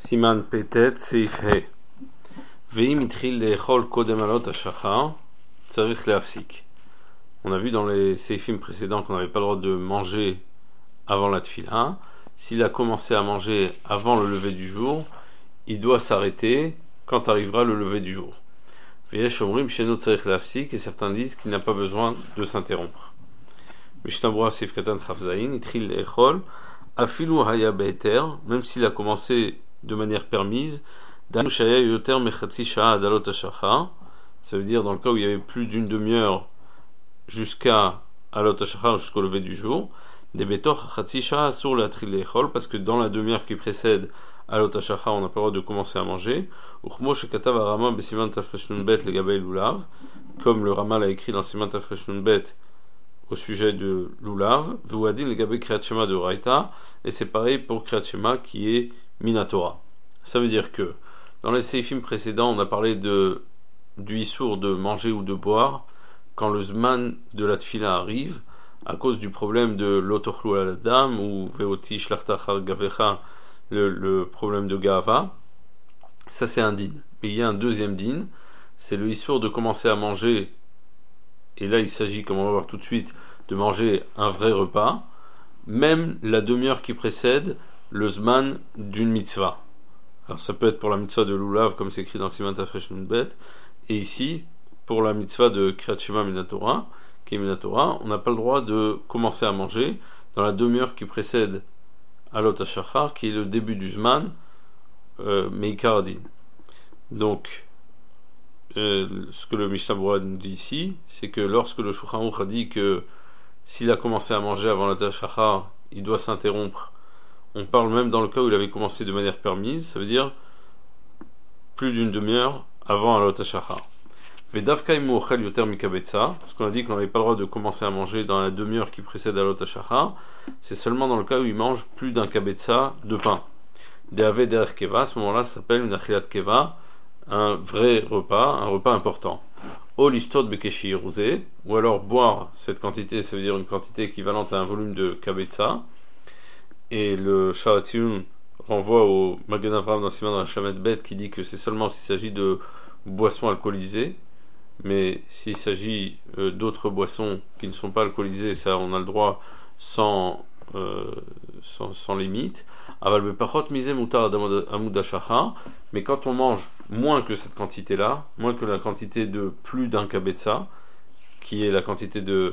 Siman Petet Seif He. Veim itril leechol kodem alot hashachar, tzarich leafsik. On a vu dans les seifim précédents qu'on n'avait pas le droit de manger avant la tfila. S'il a commencé à manger avant le lever du jour, il doit s'arrêter quand arrivera le lever du jour. Veyesh omrim sheno tzarich leafsik, et certains disent qu'il n'a pas besoin de s'interrompre. Mishnah Berurah Seif Katan Chaf Zayin, itril leechol afilu haya be'eter, même s'il a commencé de manière permise. Ça veut dire dans le cas où il y avait plus d'une demi-heure jusqu'à alot hashachar, jusqu'au lever du jour, des betor chatzi sha'a sur la trilechol, parce que dans la demi-heure qui précède alot hashachar, on n'a pas le droit de commencer à manger. Uchmo shekatav harama besiman tafreshnun bet legabei lulav, comme le Rama l'a écrit dans siman tafreshnun bet au sujet de lulav, v'uadin legabei kriyat shema de oraita, et c'est pareil pour kriyat shema qui est minatora. Ça veut dire que dans les seifim précédents, on a parlé du issour de manger ou de boire quand le zman de la tfila arrive, à cause du problème de l'otochlu al adam ou veoti shlachtachar gavecha, le problème de gava. Ça c'est un din. Mais il y a un deuxième din, c'est le issour de commencer à manger, et là il s'agit, comme on va voir tout de suite, de manger un vrai repas, même la demi-heure qui précède le zman d'une mitzvah. Alors ça peut être pour la mitzvah de lulav, comme c'est écrit dans Siman Tafreshnun Bet, et ici, pour la mitzvah de Kriyat Shema Minatora, qui est Minatora, on n'a pas le droit de commencer à manger dans la demi-heure qui précède Alot HaShachar, qui est le début du Zman, Meikar Adin. Donc, ce que le Mishnah Berurah nous dit ici, c'est que lorsque le Shulchan Aruch a dit que s'il a commencé à manger avant Alot HaShachar, il doit s'interrompre. On parle même dans le cas où il avait commencé de manière permise, ça veut dire plus d'une demi-heure avant Alot HaShachar. Vedavka imu ochel yoter mikabetza, parce qu'on a dit qu'on n'avait pas le droit de commencer à manger dans la demi-heure qui précède Alot HaShachar, c'est seulement dans le cas où il mange plus d'un kabetza de pain. Deave derech keva, à ce moment-là, ça s'appelle une achilat keva, un vrai repas, un repas important. O lishtot bekeshi iruzé, ou alors boire cette quantité, ça veut dire une quantité équivalente à un volume de kabetza. Et le Sharatiyun renvoie au Magen Avraham dans Siman Rashamet Bet qui dit que c'est seulement s'il s'agit de boissons alcoolisées, mais s'il s'agit d'autres boissons qui ne sont pas alcoolisées, ça on a le droit sans limite. Aval bepachot misé mutar amud hashachar, mais quand on mange moins que cette quantité-là, moins que la quantité de plus d'un kabetza, qui est la quantité de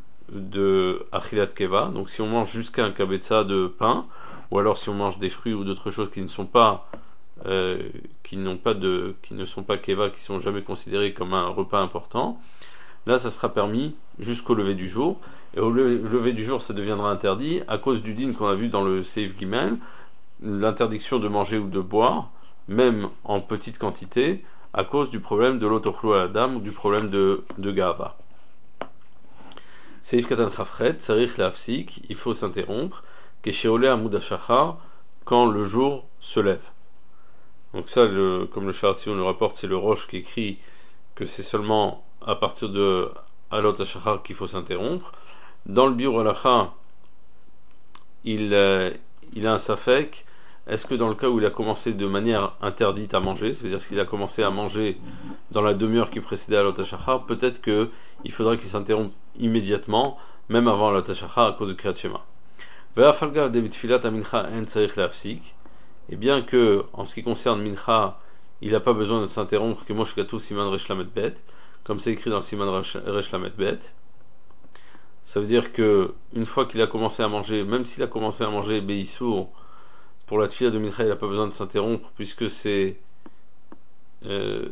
achilat keva, donc si on mange jusqu'à un kabetza de pain, ou alors si on mange des fruits ou d'autres choses qui ne sont pas qui ne sont pas keva, qui sont jamais considérés comme un repas important, là ça sera permis jusqu'au lever du jour, et au lever du jour ça deviendra interdit à cause du din qu'on a vu dans le Seif Gimel, l'interdiction de manger ou de boire même en petite quantité à cause du problème de l'otochlu al adam ou du problème de gava. Seif Katan Chafret, Tzarich Leafsik, il faut s'interrompre, Kesheole Amud HaShachar, quand le jour se lève. Donc ça, comme le Sharatiyun le rapporte, c'est le Roche qui écrit que c'est seulement à partir de Alot HaShachar qu'il faut s'interrompre. Dans le Biur Halacha, il a un safek, est-ce que dans le cas où il a commencé de manière interdite à manger, c'est-à-dire qu'il a commencé à manger dans la demi-heure qui précédait Alot HaShachar, peut-être qu'il faudra qu'il s'interrompe immédiatement, même avant Alot HaShachar, à cause de Kriyat Shema. Et bien que, en ce qui concerne Mincha, il n'a pas besoin de s'interrompre, que Mosh Katou Siman Resh Lamed Bet, comme c'est écrit dans le Siman Resh Lamed Bet, ça veut dire que une fois qu'il a commencé à manger, même s'il a commencé à manger Beissour, pour la tfila de Mincha, il n'a pas besoin de s'interrompre, puisque c'est une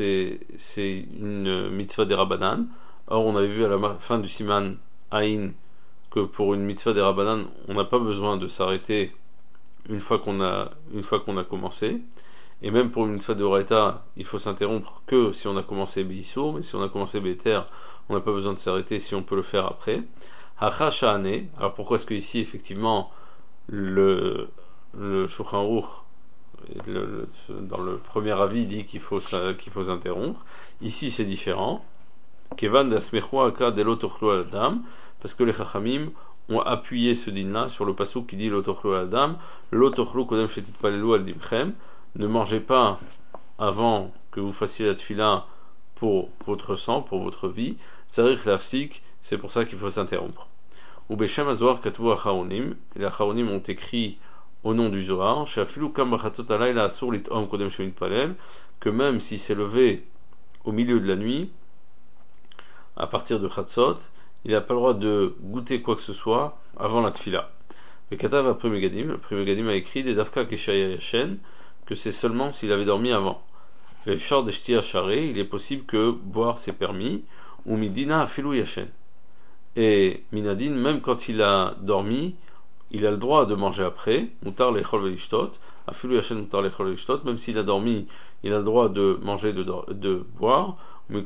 mitzvah des Rabbanan. Or, on avait vu à la fin du Siman Aïn que pour une mitzvah des Rabbanan, on n'a pas besoin de s'arrêter une fois qu'on a commencé. Et même pour une mitzvah de Oraita, il faut s'interrompre que si on a commencé Beissour, mais si on a commencé Be'eter, on n'a pas besoin de s'arrêter si on peut le faire après. Hacha Sha'ane, alors pourquoi est-ce que ici, effectivement, le Shulchan Aruch, dans le premier avis, dit qu'il faut s'interrompre. Ici, c'est différent. Kevan d'asmechua aka de l'otochlu al adam, parce que les Chachamim ont appuyé ce din-là sur le pasuk qui dit l'otochlu al adam, l'otochlu kodem shetit palelu al dimchem, ne mangez pas avant que vous fassiez la tfila pour votre sang, pour votre vie. Tzarich lafsik, c'est pour ça qu'il faut s'interrompre. Ou Beshem Azohar Katuv Acharonim, les Acharonim ont écrit au nom du Zohar, Shafilu Kam Bachatzot Alayla Asur Litom Kodem Shemit Palel, que même s'il s'est levé au milieu de la nuit, à partir de Chatzot, il n'a pas le droit de goûter quoi que ce soit avant la tfila. Le Katav après Megadim a écrit des Dafka Keshaya Yashen, que c'est seulement s'il avait dormi avant. Le Fshar de Shti Acharé, il est possible que boire c'est permis, ou Midina Afilou Yashen. Et Minadin, même quand il a dormi, il a le droit de manger après, Mutar Lechol Velishtot, Afilou Yashen Mutar Lechol Velishtot, même s'il a dormi, il a le droit de manger, de boire, mais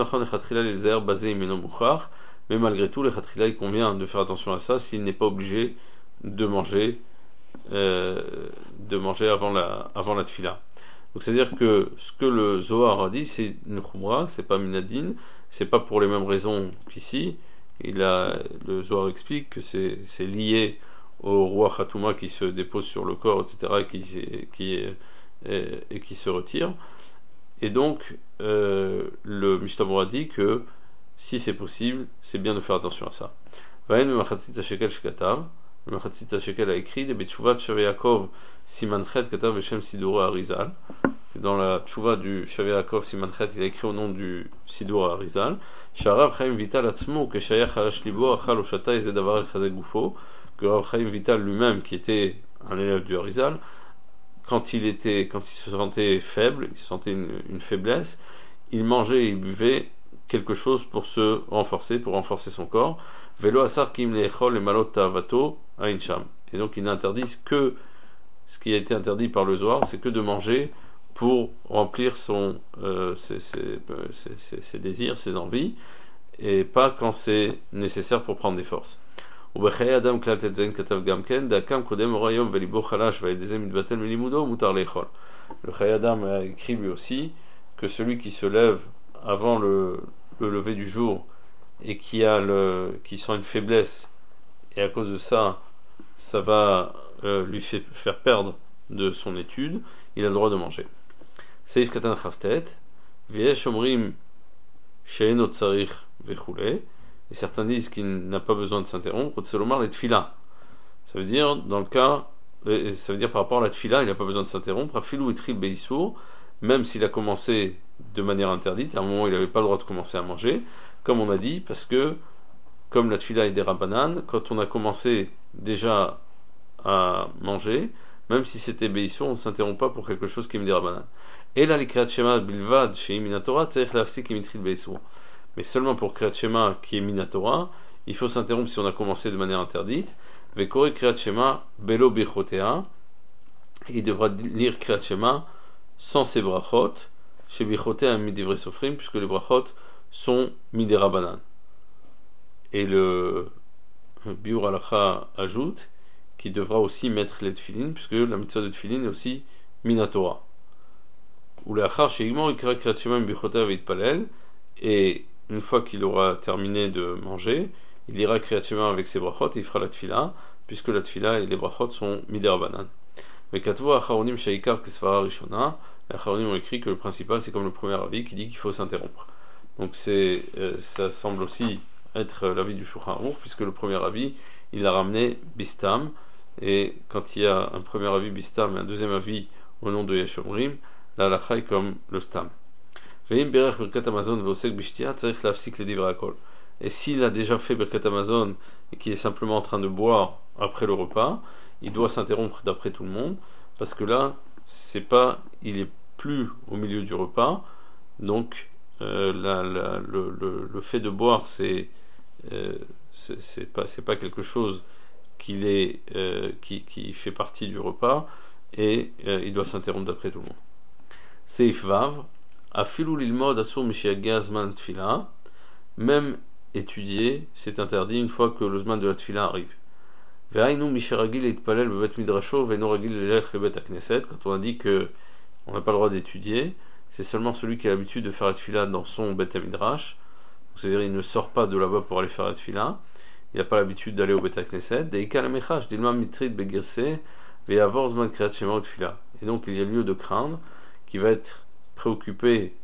malgré tout, les Khatrila, il convient de faire attention à ça s'il n'est pas obligé de manger avant la tfila. Donc c'est-à-dire que ce que le Zohar a dit, c'est une khumra, c'est pas minadin, c'est pas pour les mêmes raisons qu'ici. Le Zohar explique que c'est lié au roi Khatouma qui se dépose sur le corps, etc., et qui se retire. Et donc, le Mishnah dit que si c'est possible, c'est bien de faire attention à ça. Vayen le Machatzit HaShekel Shkatav, le Machatzit HaShekel a écrit des Betshuvat Shavei Yaakov Simanchet Katav Veshem Sidura Arizal. Dans la Tshuva du Shavei Yaakov Simanchet, il a écrit au nom du Sidura Arizal. Sharav Chaim Vital Atzmo Keshayach Harash Libo Achal Oshata Yezedavar El Chazek Gufo, que Rav Chaim Vital lui-même, qui était un élève du Arizal, quand il se sentait faible, il sentait une faiblesse, il mangeait et il buvait quelque chose pour renforcer son corps. Velo asar kim leechol le malot ta'avato ainsham. Et donc il n'interdit que ce qui a été interdit par le Zohar, c'est que de manger pour remplir ses désirs, ses envies, et pas quand c'est nécessaire pour prendre des forces. Le Chayadam a écrit lui aussi que celui qui se lève avant le lever du jour et qui sent une faiblesse, et à cause de ça va lui faire perdre de son étude, il a le droit de manger. Seif Katan Chavtet, Viesh Omrim She'enot Tsarich Vechule. Et certains disent qu'il n'a pas besoin de s'interrompre. Tselomar les tfila. Ça veut dire par rapport à la tfila, il n'a pas besoin de s'interrompre. Afilou etril beisour, même s'il a commencé de manière interdite, à un moment il n'avait pas le droit de commencer à manger, comme on a dit, parce que comme la tfila est des rabbanan, quand on a commencé déjà à manger, même si c'était beisour, on ne s'interrompt pas pour quelque chose qui est des rabbanan. Et là, les kriyat shema bilvad chez Minatora, tzarich lafsik imitril beisour. Mais seulement pour Kriyat Shema qui est Minatora, il faut s'interrompre si on a commencé de manière interdite. Vekore Kriyat Shema belo bichotea, il devra lire Kriyat Shema sans ses brachot, chez bichotea midivre sofrim, puisque les brachot sont midirabanan. Et le Biur Halacha ajoute qu'il devra aussi mettre les tefilin, puisque la mitzvah de tefilin est aussi Minatora. Ou l'achar chez Igmor, il kira Kriyat Shema bichotea veitpalel, et une fois qu'il aura terminé de manger, il ira Kriyat Shema avec ses brachot et il fera la tfila, puisque la tfila et les brachot sont midirabanan. Mais Katvo Acharonim Shaikar Kesvara Rishona, les Acharonim ont écrit que le principal c'est comme le premier avis qui dit qu'il faut s'interrompre. Donc ça semble aussi être l'avis du Shulchan Aruch, puisque le premier avis il l'a ramené Bistam, et quand il y a un premier avis Bistam et un deuxième avis au nom de Yeshomrim, la halakha est comme le Stam. Et s'il a déjà fait Birkat Amazon et qu'il est simplement en train de boire après le repas, il doit s'interrompre d'après tout le monde, parce que là, il est plus au milieu du repas, donc le fait de boire, c'est pas quelque chose qui fait partie du repas, et il doit s'interrompre d'après tout le monde. Seif Vav. Afilou l'ilmod asur mishiagia zman tfila, même étudier, c'est interdit une fois que le zman de la tfila arrive. Ve'ainu mishiragil itpalel bevet midrasho ve'no ragil lelech lebet akneset. Quand on a dit que on n'a pas le droit d'étudier, c'est seulement celui qui a l'habitude de faire la tfila dans son bet midrash, c'est-à-dire il ne sort pas de là-bas pour aller faire la tfila, il n'a pas l'habitude d'aller au bet akneset. Deika la mechach dilma mitrit begirse ve'avor zman kriyat shema ou tfila. Et donc il y a lieu de craindre qu'il va être préoccupé,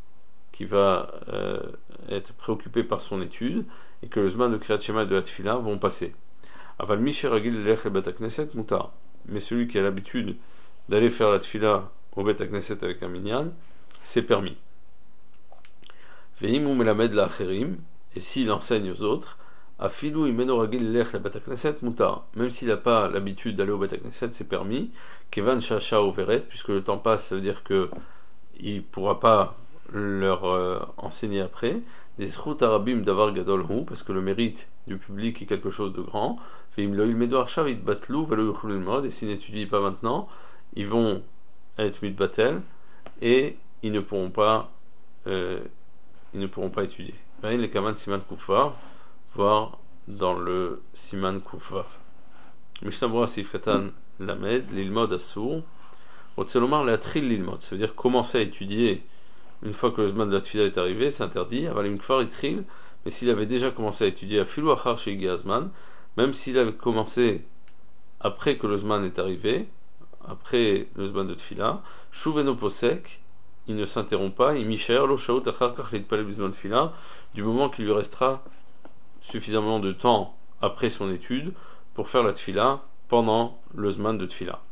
être préoccupé par son étude, et que le zman de Kriyat Shema et de la Tfila vont passer. Aval mi sheragil lelech le Bet HaKnesset mutar. Mais celui qui a l'habitude d'aller faire la Tfila au Bet HaKnesset avec un minyan, c'est permis. Ve'im hu melamed la'acherim, et s'il enseigne aux autres, afilu imeno ragil lelech le Bet HaKnesset mutar. Même s'il n'a pas l'habitude d'aller au Bet HaKnesset, c'est permis. Kevan shasha overet, puisque le temps passe, ça veut dire que il ne pourra pas leur enseigner après. Des zchut arabim davar gadol hu, parce que le mérite du public est quelque chose de grand. Ve'im lo ilmedu arshav itbatlu velo yuchlu lilmod, et s'ils n'étudient pas maintenant, ils vont être mitbatel et ils ne pourront pas étudier. Les kaman siman kufar, voir dans le siman kufar. Mishnah Berurah sif katan lamed lilmod asur. Otselomar leatril lilmod, ça veut dire commencer à étudier une fois que le zman de la tfila est arrivé, c'est interdit. Avalim kfar itril, mais s'il avait déjà commencé à étudier à filu achar shegi azman, même s'il avait commencé après que le zman est arrivé, après le zman de tfila, shuveno posek, il ne s'interrompt pas, il misher lo shaut achar kach litpalel bizman tfila, du moment qu'il lui restera suffisamment de temps après son étude pour faire la tfila pendant le zman de tfila.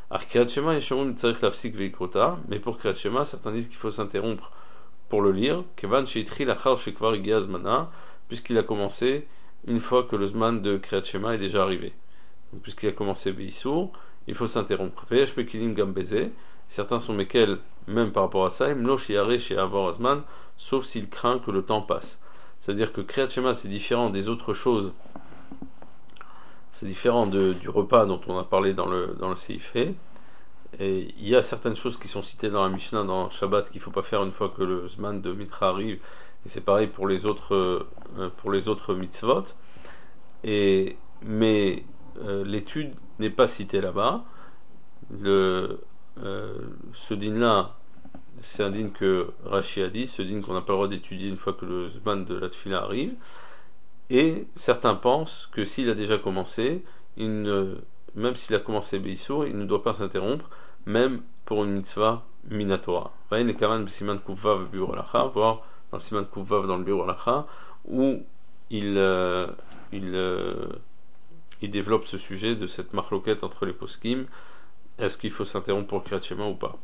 Mais pour Kriyat Shema, certains disent qu'il faut s'interrompre pour le lire, puisqu'il a commencé une fois que le zman de Kriyat Shema est déjà arrivé. Donc, puisqu'il a commencé Beissour, il faut s'interrompre. Certains sont mekel, même par rapport à ça, sauf s'il craint que le temps passe. C'est-à-dire que Kriyat Shema, c'est différent des autres choses. C'est différent du repas dont on a parlé dans le Seif. Et il y a certaines choses qui sont citées dans la Mishnah, dans Shabbat, qu'il ne faut pas faire une fois que le Zman de Mitra arrive. Et c'est pareil pour les autres mitzvot. Mais l'étude n'est pas citée là-bas. Ce din-là, c'est un din que Rashi a dit, ce din qu'on n'a pas le droit d'étudier une fois que le Zman de la Tfila arrive. Et certains pensent que s'il a déjà commencé, même s'il a commencé Beissour, il ne doit pas s'interrompre, même pour une mitzvah minatora. Voir dans le siman kufvav dans le biur halacha, où il développe ce sujet de cette marloquette entre les poskim. Est-ce qu'il faut s'interrompre pour Kriyat Shema ou pas?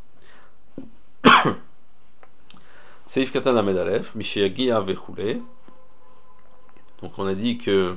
Seif katan lamed alef, misheyagia vechule. Donc on a dit que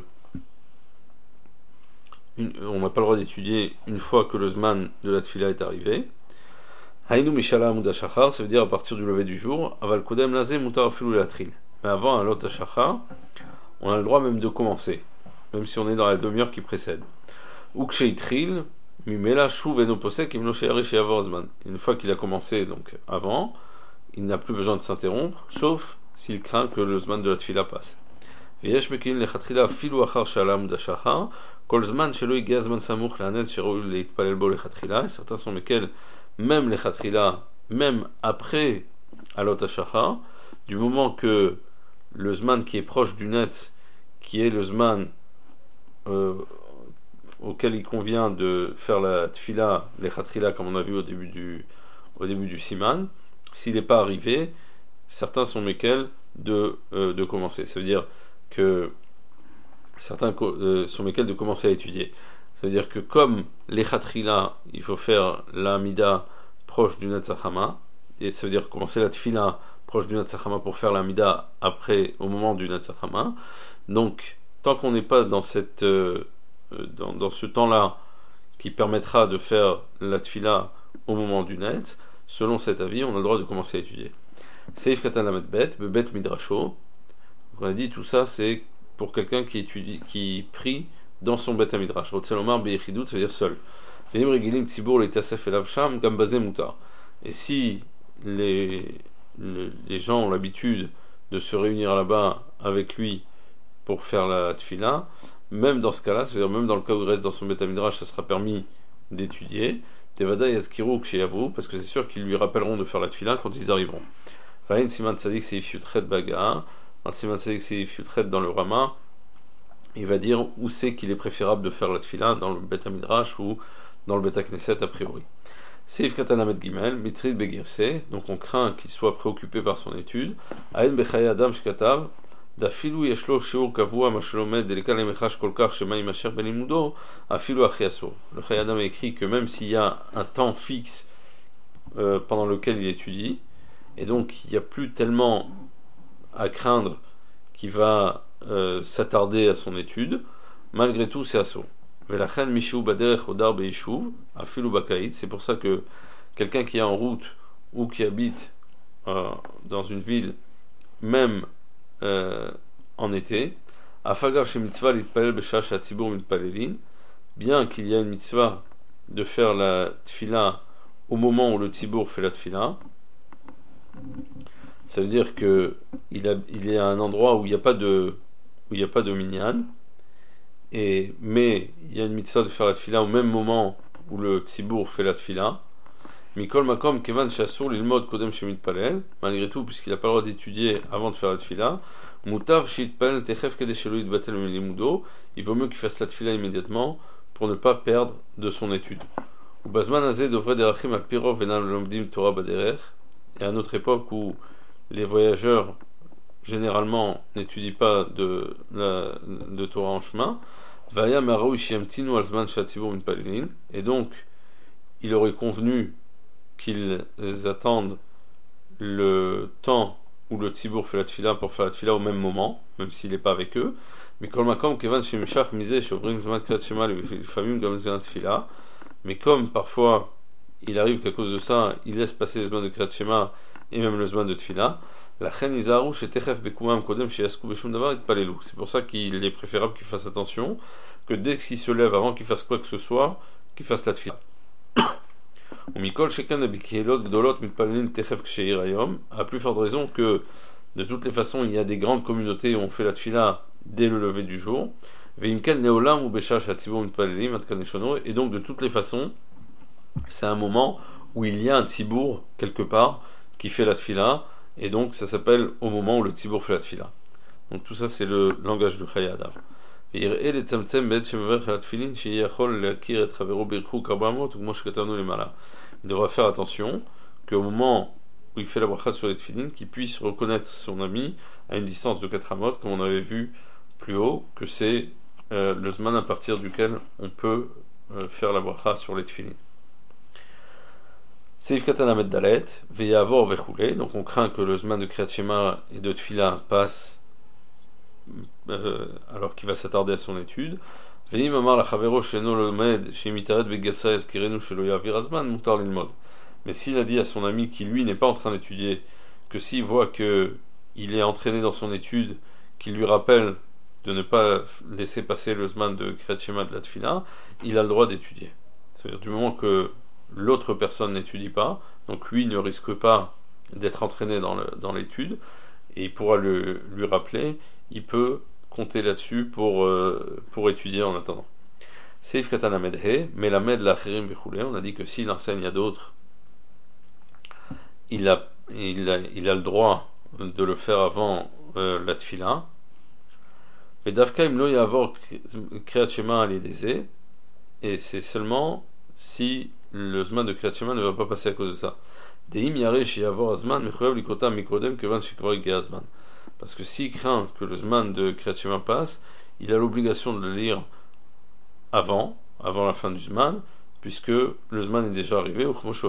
on n'a pas le droit d'étudier une fois que le zman de la tfila est arrivé. Hainu mishala amud hashachar, ça veut dire à partir du lever du jour. Aval kodem lazé mutar afilu latril. Mais avant un lot hashachar, on a le droit même de commencer, même si on est dans la demi-heure qui précède. Uksheitril mimela shuv eno posek imno sheyari sheyavor zman. Une fois qu'il a commencé donc avant, il n'a plus besoin de s'interrompre, sauf s'il craint que le zman de la tfila passe. ויש מכירים לכתחילה אפילו אחר שעלה עמוד השחר, כל זמן שלא הגיע זמן סמוך להנץ שראוי להתפלל בו לכתחילה, et certains sont lesquels, même לכתחילה, même après alot hashachar, du moment que le zman qui est proche du netz, qui est le zman auquel il convient de faire la tfila, lekhatrila, comme on a vu au début du siman, s'il n'est pas arrivé, certains sont lesquels de commencer. Ça veut dire que certains sont lesquels de commencer à étudier. Ça veut dire que comme les khatrila, il faut faire la mida proche du Netzachama, et ça veut dire commencer la tfila proche du Netzachama pour faire la mida après, au moment du Netzachama. Donc, tant qu'on n'est pas dans dans ce temps-là qui permettra de faire la tfila au moment du Netz, selon cet avis, on a le droit de commencer à étudier. Seif katan lamed bet, bebet midrasho. On a dit tout ça, c'est pour quelqu'un qui étudie, qui prie dans son bet midrash. Rotzelomar beyechidut, ça veut dire seul. Venim regilim tzibur leitasef elav sham gam bazeh mutar. Et si les gens ont l'habitude de se réunir là-bas avec lui pour faire la tfila, même dans ce cas-là, c'est-à-dire même dans le cas où il reste dans son bet midrash, ça sera permis d'étudier. Tevada yazkiru ksheyavu, parce que c'est sûr qu'ils lui rappelleront de faire la tfila quand ils arriveront. Vayin siman tzadik seif yutchet baga. Dans le siman tzadik seif yutchet dans le Rama, il va dire où c'est qu'il est préférable de faire la tfila, dans le bet midrash ou dans le bet knesset a priori. Seif Katanamet Gimel, Mitrid Begirse, donc on craint qu'il soit préoccupé par son étude. Aïn Bechaye Adam Shkatav, Dafilu Yeshlo Shiur Kavua Mashlomed Delekal Emechash Kolkar Shema Imasher Benimudo, Afilu Achiaso. Le Chaye Adam a écrit que même s'il y a un temps fixe pendant lequel il étudie, et donc il n'y a plus tellement à craindre qu'il va s'attarder à son étude, malgré tout c'est assaut. C'est pour ça que quelqu'un qui est en route ou qui habite dans une ville, même en été, bien qu'il y a une mitzvah de faire la tfila au moment où le tzibour fait la tfila, ça veut dire que il est à un endroit où il n'y a pas de minyan, mais il y a une mitzvah de faire la tfila au même moment où le tzibour fait la tfila. Mikol makom kevan shasur lilmod kodem shemit palel, malgré tout, puisqu'il n'a pas le droit d'étudier avant de faire la tfila, mutav shit palel techef kedeshelo yitbatel milimudo, il vaut mieux qu'il fasse la tfila immédiatement pour ne pas perdre de son étude. Ou bazman azé devrait derachim al pirov venal lomdim torah baderer, et à notre époque où les voyageurs généralement n'étudient pas de Torah en chemin, et donc il aurait convenu qu'ils attendent le temps où le tzibour fait la tfila pour faire la tfila au même moment, même s'il n'est pas avec eux. Mais comme parfois il arrive qu'à cause de ça, il laisse passer le zman de Kriyat Shema et même le zman de tfila, c'est pour ça qu'il est préférable qu'il fasse attention, que dès qu'il se lève, avant qu'il fasse quoi que ce soit, qu'il fasse la tfila. À plus forte raison que, de toutes les façons, il y a des grandes communautés où on fait la tfila dès le lever du jour. Et donc, de toutes les façons, c'est un moment où il y a un tzibour quelque part qui fait la tfila, et donc ça s'appelle au moment où le tzibour fait la tfila. Donc tout ça c'est le langage du Chaye Adam. Il devra faire attention qu'au moment où il fait la bracha sur les tfilin, qu'il puisse reconnaître son ami à une distance de 4 amot, comme on avait vu plus haut, que c'est le zman à partir duquel on peut faire la bracha sur les tfilin. Seif Katanamet Dalet, Veyavor Vechoulé, donc on craint que le zman de Kriyat Shema et de Tfila passe alors qu'il va s'attarder à son étude. Veim Amar Lachavero Sheno Lomed Shemitaret Begasa Eskirenu Shelo Yavir Azman Mutar Lilmod. Mais s'il a dit à son ami qui lui n'est pas en train d'étudier, que s'il voit que il est entraîné dans son étude, qu'il lui rappelle de ne pas laisser passer le zman de Kriyat Shema de la Tfila, il a le droit d'étudier. C'est-à-dire du moment que l'autre personne n'étudie pas, donc lui ne risque pas d'être entraîné dans l'étude, et il pourra lui rappeler, il peut compter là-dessus pour étudier en attendant. Seif Katana Medhe, Melamed Lacherim Vichoulé, on a dit que s'il enseigne à d'autres, il a le droit de le faire avant la Tfila. Et Davka Imlo Yavor Kriyat Shema Alideze, et c'est seulement si le zman de Kriyat Shema ne va pas passer à cause de ça. Parce que s'il craint que le zman de Kriyat Shema passe, il a l'obligation de le lire avant la fin du zman, puisque le zman est déjà arrivé,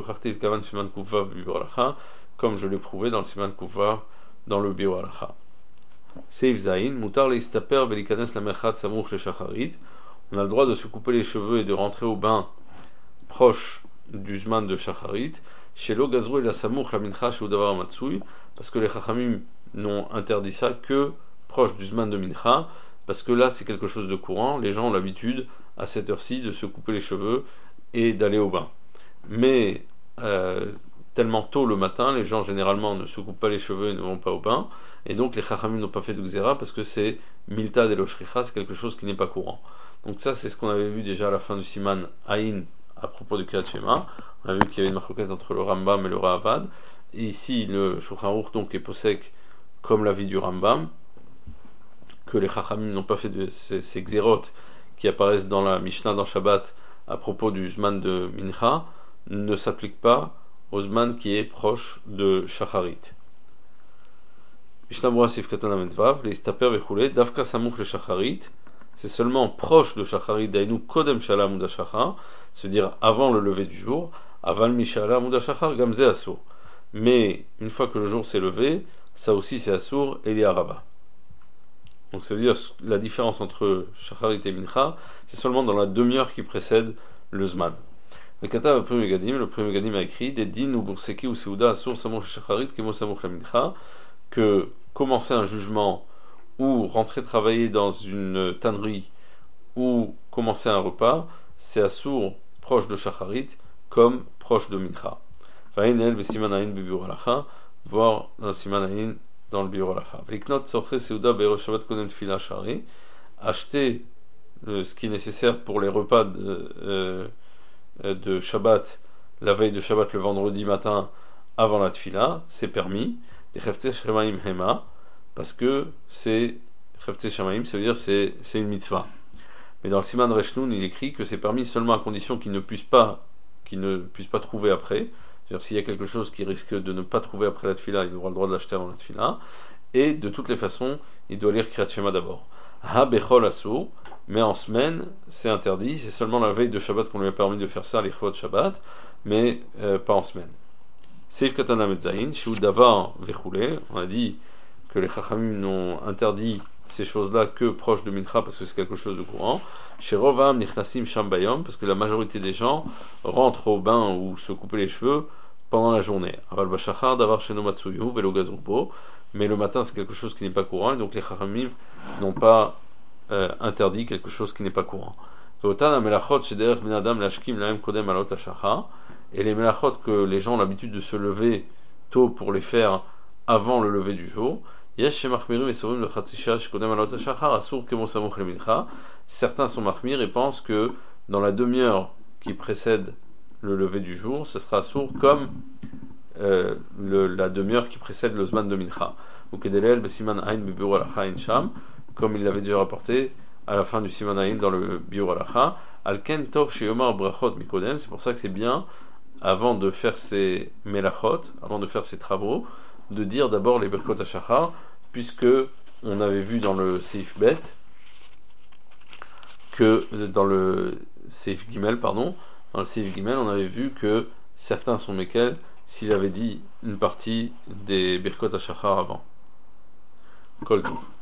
comme je l'ai prouvé dans le siman Kouva, dans le Biur Halacha. Seif Zain, Mutar leistaper velikanes la merchat samuch le shacharit. On a le droit de se couper les cheveux et de rentrer au bain proche du zman de shacharit. Chez lo gazrou et la samuch la mincha chez udavar matsui, parce que les chachamim n'ont interdit ça que proche du zman de mincha, parce que là c'est quelque chose de courant. Les gens ont l'habitude à cette heure-ci de se couper les cheveux et d'aller au bain. Mais tellement tôt le matin, les gens généralement ne se coupent pas les cheveux et ne vont pas au bain, et donc les chachamim n'ont pas fait de xéra parce que c'est milta de l'oshricha, c'est quelque chose qui n'est pas courant. Donc ça c'est ce qu'on avait vu déjà à la fin du siman Aïn à propos du Kriyat Shema. On a vu qu'il y avait une marcoquette entre le Rambam et le Ravad, et ici le Shulchan Aruch donc est posek comme l'avis du Rambam, que les chachamim n'ont pas fait de ces xérot qui apparaissent dans la Mishnah dans Shabbat à propos du zman de Mincha, ne s'applique pas au Zman qui est proche de Shacharit. Mishnah Sif Katan Amedvav, les Istaper Vechule, Davka Samuch le Shacharit, c'est seulement proche de Shacharit, Dainu Kodem Shala Muda Shachar, c'est-à-dire avant le lever du jour, Aval Mishala Muda Shachar, Gamze Asur. Mais une fois que le jour s'est levé, ça aussi c'est Asur et Liaraba. Donc ça veut dire la différence entre Shacharit et Mincha, c'est seulement dans la demi-heure qui précède le Zman. Le Katav le premier Gadim a écrit des din ou Burseki ou Seuda Asur Samuch Shacharit Kemo Samuch la Mincha, que commencer un jugement ou rentrer travailler dans une tannerie ou commencer un repas, c'est assour proche de Shacharit comme proche de Mincha. Vainel Vesimanaïn Bibiur Alacha, voir dans le Simanaïn dans le Biur Alacha. Veiknot Sorche Seuda Be'erev Shabbat Kodem Tfila Shari, acheter ce qui est nécessaire pour les repas de Shabbat, la veille de Shabbat le vendredi matin avant la Tfila, c'est permis. Parce que c'est Cheftzeh Shamaim, ça veut dire c'est une mitzvah. Mais dans le Siman Reshnoun, il écrit que c'est permis seulement à condition qu'il ne puisse pas trouver après. C'est-à-dire s'il y a quelque chose qui risque de ne pas trouver après la tefila, il aura le droit de l'acheter avant la tefila. Et de toutes les façons, il doit lire Kriyat Shema d'abord. Ha bechol asur, mais en semaine, c'est interdit. C'est seulement la veille de Shabbat qu'on lui a permis de faire ça, l'Ichvot Shabbat, mais pas en semaine. Seif Katana Metzaïn, Shu Davar Vechule, on a dit que les Chachamim n'ont interdit ces choses-là que proche de Mincha parce que c'est quelque chose de courant. Chez Rovam Nichnasim Sham Bayom, parce que la majorité des gens rentrent au bain ou se couper les cheveux pendant la journée. Aval Bashachar Davar Sheno Matsuyu, Velo Gazurbo, mais le matin c'est quelque chose qui n'est pas courant et donc les Chachamim n'ont pas interdit quelque chose qui n'est pas courant. Veotan Melachot Shederech Minadam Lashkim Laem Kodem Alot Hashachar. Et les melachot que les gens ont l'habitude de se lever tôt pour les faire avant le lever du jour, certains sont mahmir et pensent que dans la demi-heure qui précède le lever du jour, ce sera assour comme la demi-heure qui précède le zman de mincha. Comme il l'avait déjà rapporté à la fin du siman aïn dans le biur alacha. Alken tov sheyomar brachot mikodem, c'est pour ça que c'est bien avant de faire ses melachot, avant de faire ses travaux, de dire d'abord les berkot hashachar, puisque on avait vu dans le Seif Bet que dans le Seif Gimel, dans le Seif Gimel, on avait vu que certains sont Mekel s'il avait dit une partie des berkot hashachar avant. Kol Tov.